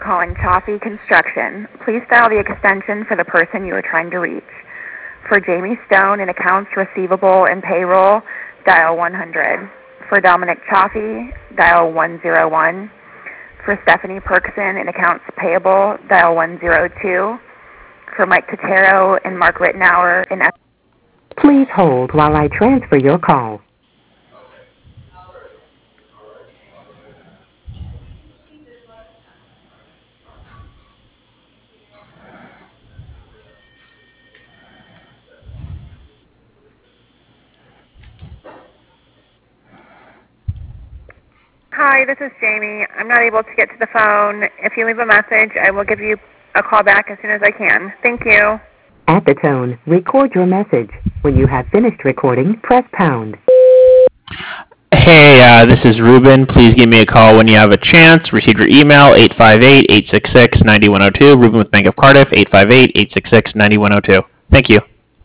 calling Chaffee Construction. Please dial the extension for the person you are trying to reach. For Jamie Stone in accounts receivable and payroll, dial 100. For Dominic Chaffee, dial 101. For Stephanie Perkson in accounts payable, dial 102. For Mike Cotero and Mark Rittenauer in... Please hold while I transfer your call. Hi, this is Jamie. I'm not able to get to the phone. If you leave a message, I will give you a call back as soon as I can. Thank you. At the tone, record your message. When you have finished recording, press pound. Hey, this is Ruben. Please give me a call when you have a chance. Receive your email, 858-866-9102. Ruben with Bank of Cardiff, 858-866-9102. Thank you.